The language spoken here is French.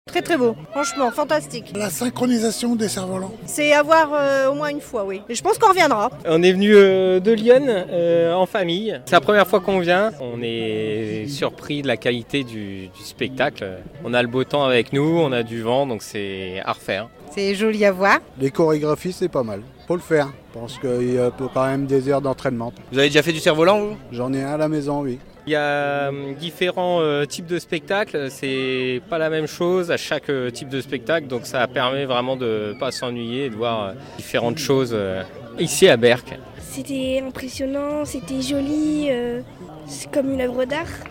Très très beau, franchement, fantastique. La synchronisation des cerfs-volants. C'est à voir au moins une fois, oui. Et je pense qu'on reviendra. On est venu de Lyon en famille. C'est la première fois qu'on vient. On est surpris de la qualité du spectacle. On a le beau temps avec nous, on a du vent, donc c'est à refaire. C'est joli à voir. Les chorégraphies, c'est pas mal. Faut le faire. Je pense qu'il y a quand même des heures d'entraînement. Vous avez déjà fait du cerf-volant, vous ? J'en ai un à la maison, oui. Il y a différents types de spectacles, c'est pas la même chose à chaque type de spectacle, donc ça permet vraiment de pas s'ennuyer et de voir différentes choses ici à Berck. C'était impressionnant, c'était joli, c'est comme une œuvre d'art.